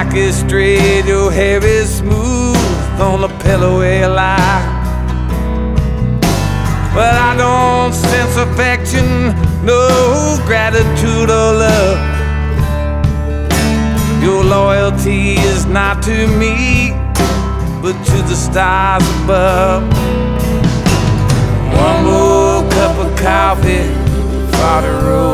back is straight, your hair is smooth on the pillow where you lie. But I don't sense affection, no gratitude or love. Your loyalty is not to me, but to the stars above. One more cup of coffee before the road